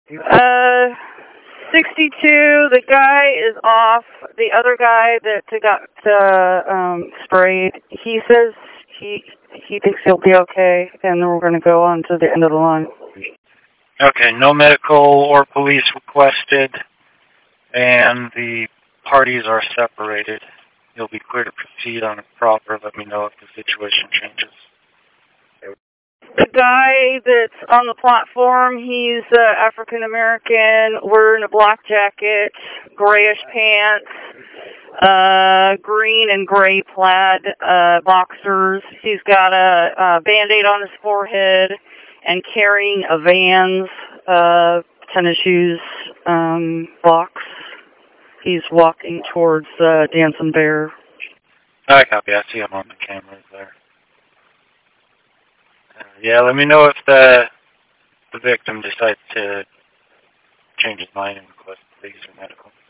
62, the guy is off. The other guy that got sprayed, he says he thinks he'll be okay, and then we're going to go on to the end of the line. Okay, no medical or police requested, and the parties are separated. You'll be clear to proceed on a proper. Let me know if the situation changes. The guy that's on the platform, he's African American, wearing a black jacket, grayish pants, green and gray plaid boxers. He's got a Band-Aid on his forehead and carrying a Vans tennis shoes box. He's walking towards Dancing Bear. I copy. I see him on the cameras there. Yeah, let me know if the victim decides to change his mind and request police or medical.